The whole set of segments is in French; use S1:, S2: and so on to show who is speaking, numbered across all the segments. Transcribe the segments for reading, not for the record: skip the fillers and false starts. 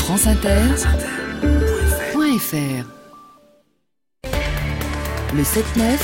S1: franceinter.fr. Le 7-9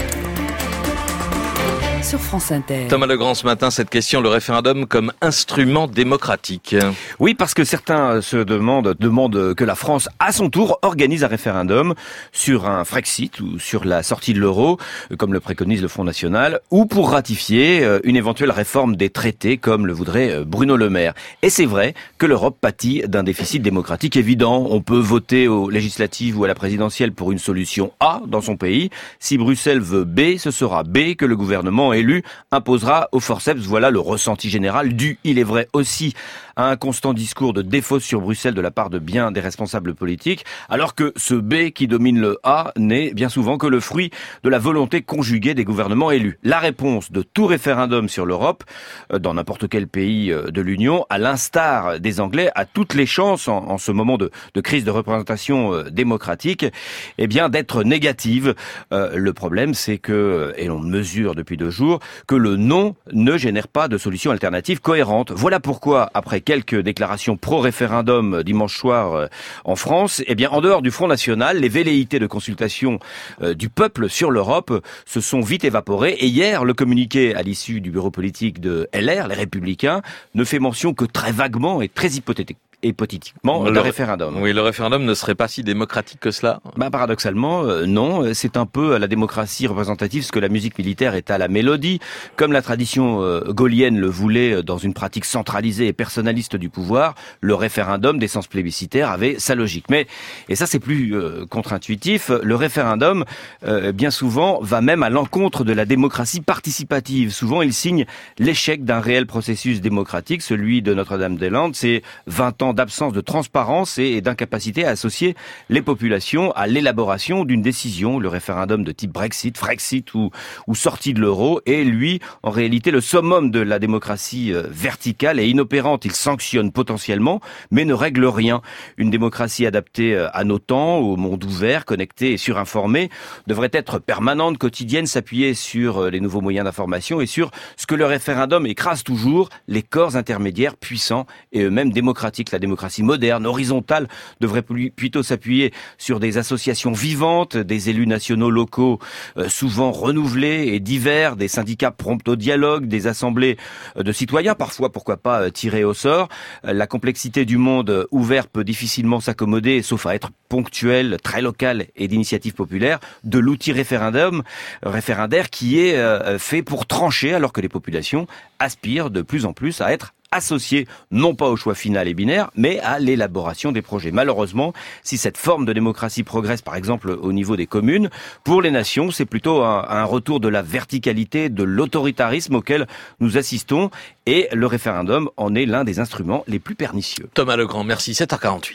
S1: sur France Inter.
S2: Thomas Legrand, ce matin, cette question, le référendum comme instrument démocratique.
S3: Oui, parce que certains se demandent que la France, à son tour, organise un référendum sur un Frexit ou sur la sortie de l'euro, comme le préconise le Front National, ou pour ratifier une éventuelle réforme des traités, comme le voudrait Bruno Le Maire. Et c'est vrai que l'Europe pâtit d'un déficit démocratique évident. On peut voter aux législatives ou à la présidentielle pour une solution A dans son pays. Si Bruxelles veut B, ce sera B que le gouvernement élu imposera au forceps. Voilà le ressenti général dû, il est vrai aussi, à un constant discours de défausse sur Bruxelles de la part de bien des responsables politiques, alors que ce B qui domine le A n'est bien souvent que le fruit de la volonté conjuguée des gouvernements élus. La réponse de tout référendum sur l'Europe, dans n'importe quel pays de l'Union, à l'instar des Anglais, a toutes les chances en ce moment de crise de représentation démocratique, eh bien d'être négative. Le problème, c'est que, et l'on mesure depuis 2 jours, que le non ne génère pas de solution alternative cohérente. Voilà pourquoi, après quelques déclarations pro-référendum dimanche soir en France, eh bien, en dehors du Front National, les velléités de consultation du peuple sur l'Europe se sont vite évaporées. Et hier, le communiqué à l'issue du bureau politique de LR, les Républicains, ne fait mention que très vaguement et très hypothétiquement d'un référendum.
S2: Oui, le référendum ne serait pas si démocratique que cela.
S3: Paradoxalement, non. C'est un peu à la démocratie représentative ce que la musique militaire est à la mélodie. Comme la tradition gaullienne le voulait dans une pratique centralisée et personnaliste du pouvoir, le référendum d'essence plébiscitaire avait sa logique. Mais, et ça c'est plus contre-intuitif, le référendum, bien souvent, va même à l'encontre de la démocratie participative. Souvent, il signe l'échec d'un réel processus démocratique, celui de Notre-Dame-des-Landes. C'est 20 ans d'absence de transparence et d'incapacité à associer les populations à l'élaboration d'une décision. Le référendum de type Brexit, Frexit ou sortie de l'euro est, lui, en réalité, le summum de la démocratie verticale et inopérante. Il sanctionne potentiellement, mais ne règle rien. Une démocratie adaptée à nos temps, au monde ouvert, connecté et surinformé, devrait être permanente, quotidienne, s'appuyer sur les nouveaux moyens d'information et sur ce que le référendum écrase toujours, les corps intermédiaires puissants et eux-mêmes démocratiques. La démocratie moderne, horizontale, devrait plutôt s'appuyer sur des associations vivantes, des élus nationaux locaux souvent renouvelés et divers, des syndicats prompts au dialogue, des assemblées de citoyens, parfois, pourquoi pas, tirés au sort. La complexité du monde ouvert peut difficilement s'accommoder, sauf à être ponctuelle, très locale et d'initiative populaire, de l'outil référendaire qui est fait pour trancher, alors que les populations aspirent de plus en plus à être associés non pas au choix final et binaire, mais à l'élaboration des projets. Malheureusement, si cette forme de démocratie progresse, par exemple, au niveau des communes, pour les nations, c'est plutôt un retour de la verticalité, de l'autoritarisme auquel nous assistons, et le référendum en est l'un des instruments les plus pernicieux.
S2: Thomas Legrand, merci. 7h48.